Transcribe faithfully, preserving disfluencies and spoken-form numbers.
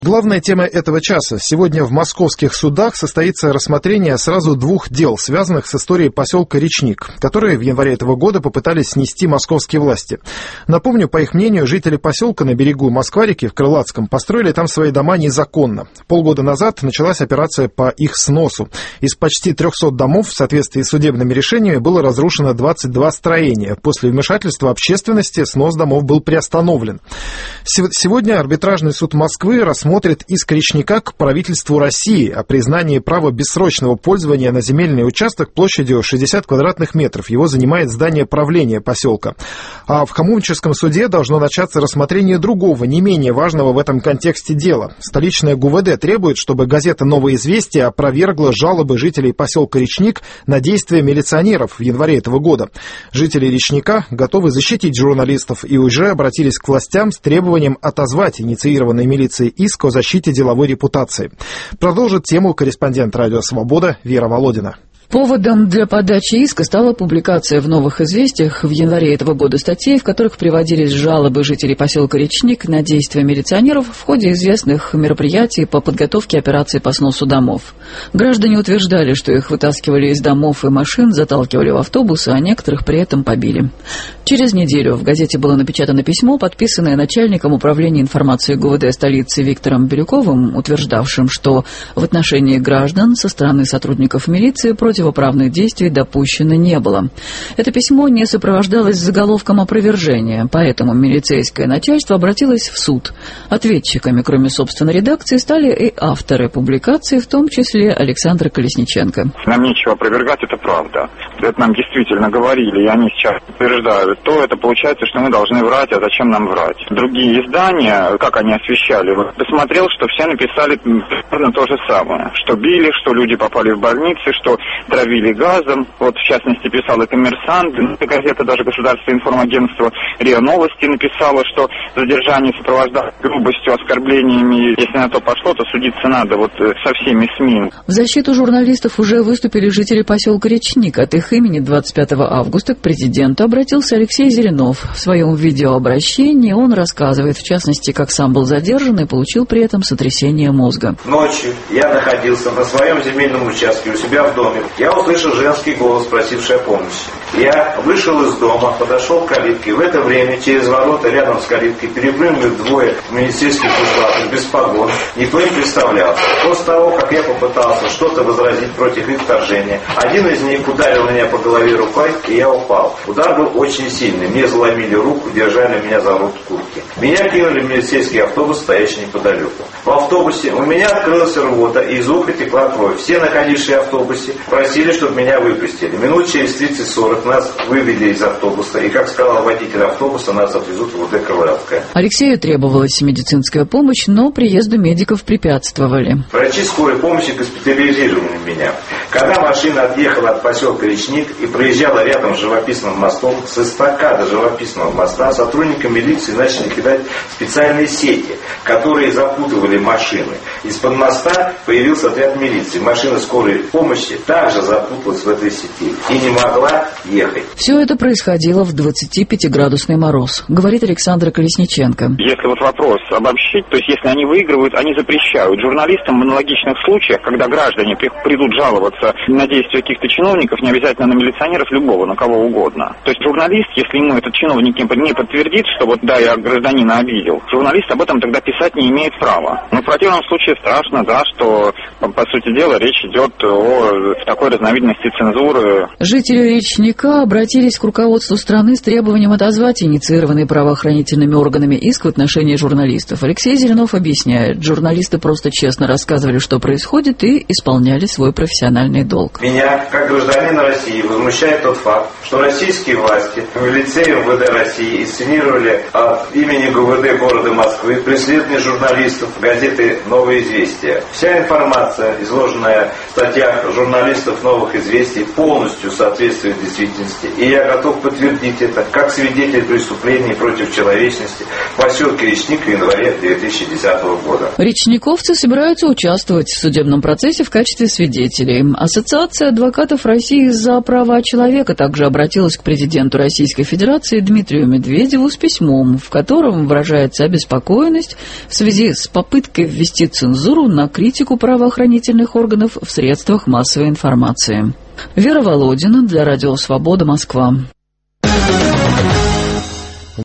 Главная тема этого часа. Сегодня в московских судах состоится рассмотрение сразу двух дел, связанных с историей поселка Речник, которые в январе этого года попытались снести московские власти. Напомню, по их мнению, жители поселка на берегу Москва-реки в Крылатском построили там свои дома незаконно. Полгода назад началась операция по их сносу. Из почти трехсот домов в соответствии с судебными решениями было разрушено двадцать два строения. После вмешательства общественности снос домов был приостановлен. Сегодня арбитражный суд Москвы рассмотрит смотрит иск Речника к правительству России о признании права бессрочного пользования на земельный участок площадью шестьдесят квадратных метров. Его занимает здание правления поселка. А в Хомутническом суде должно начаться рассмотрение другого, не менее важного в этом контексте дела. Столичная ГУВД требует, чтобы газета «Новое известие» опровергла жалобы жителей поселка Речник на действия милиционеров в январе этого года. Жители Речника готовы защитить журналистов и уже обратились к властям с требованием отозвать инициированный милицией иск о защите деловой репутации. Продолжит тему корреспондент «Радио Свобода» Вера Володина. Поводом для подачи иска стала публикация в «Новых известиях» в январе этого года статей, в которых приводились жалобы жителей поселка Речник на действия милиционеров в ходе известных мероприятий по подготовке операции по сносу домов. Граждане утверждали, что их вытаскивали из домов и машин, заталкивали в автобусы, а некоторых при этом побили. Через неделю в газете было напечатано письмо, подписанное начальником управления информации ГУВД столицы Виктором Бирюковым, утверждавшим, что в отношении граждан со стороны сотрудников милиции против противоправных действий допущено не было. Это письмо не сопровождалось заголовком опровержения, поэтому милицейское начальство обратилось в суд. Ответчиками, кроме собственной редакции, стали и авторы публикации, в том числе Александр Колесниченко. Нам нечего опровергать, это правда. Это нам действительно говорили, и они сейчас утверждают. То это получается, что мы должны врать, а зачем нам врать? Другие издания, как они освещали, вот, посмотрел, что все написали примерно то же самое. Что били, что люди попали в больницы, что травили газом. Вот, в частности, писал и «Коммерсант», газета, даже государственное информагентство РИА Новости написала, что задержание сопровождалось грубостью, оскорблениями. Если на то пошло, то судиться надо вот со всеми СМИ. В защиту журналистов уже выступили жители поселка Речник. От их имени двадцать пятого августа к президенту обратился Алексей Зеленов. В своем видеообращении он рассказывает, в частности, как сам был задержан и получил при этом сотрясение мозга. Ночью я находился на своем земельном участке у себя в доме. Я услышал женский голос, просивший о помощи. Я вышел из дома, подошел к калитке. В это время через ворота рядом с калиткой перепрыгнули двое милицейских условий без погон. Никто не представлялся. После того, как я попытался что-то возразить против их вторжения, один из них ударил меня по голове рукой, и я упал. Удар был очень сильный. Мне заломили руку, держали меня за рот куртки. Меня кинули в милицейский автобус, стоящий неподалеку. В автобусе у меня открылась рвота, и из уха текла кровь. Все находившие в автобусе просили, чтобы меня выпустили. Минут через тридцать-сорок нас вывели из автобуса, и, как сказал водитель автобуса, нас отвезут в УД Крылатское. Алексею требовалась медицинская помощь, но приезду медиков препятствовали. Врачи скорой помощи госпитализировали меня. Когда машина отъехала от поселка Речник и проезжала рядом с живописным мостом, с эстакады живописного моста сотрудники милиции начали кидать специальные сети, которые запутывали машины. Из-под моста появился отряд милиции. Машина скорой помощи также запуталась в этой сети и не могла ехать. Все это происходило в двадцатипятиградусный мороз, говорит Александр Колесниченко. Если вот вопрос обобщить, то есть если они выигрывают, они запрещают. Журналистам в аналогичных случаях, когда граждане придут жаловаться на действия каких-то чиновников, не обязательно на милиционеров, любого, на кого угодно. То есть журналист, если ему этот чиновник не подтвердит, что вот да, я гражданина обидел, журналист об этом тогда писать не имеет права. Но в противном случае страшно, да, что по сути дела речь идет о такой разновидности цензуры. Жители Речника обратились к руководству страны с требованием отозвать инициированный правоохранительными органами иск в отношении журналистов. Алексей Зеленов объясняет, журналисты просто честно рассказывали, что происходит, и исполняли свой профессиональный долг. Меня, как гражданина России, возмущает тот факт, что российские власти в лице МВД России инсценировали от имени ГУВД города Москвы преследование журналистов газеты «Новое известие». Вся информация, изложенная в статьях журналистов «Новых известий», полностью соответствует действительности. И я готов подтвердить это как свидетель преступлений против человечности в поселке Речник в январе две тысячи десятого года. Речниковцы собираются участвовать в судебном процессе в качестве свидетелей. Ассоциация адвокатов России за права человека также обратилась к президенту Российской Федерации Дмитрию Медведеву с письмом, в котором выражается обеспокоенность в связи с попыткой ввести цензуру на критику правоохранительных органов в средствах массовой информации. Вера Володина для Радио Свобода, Москва.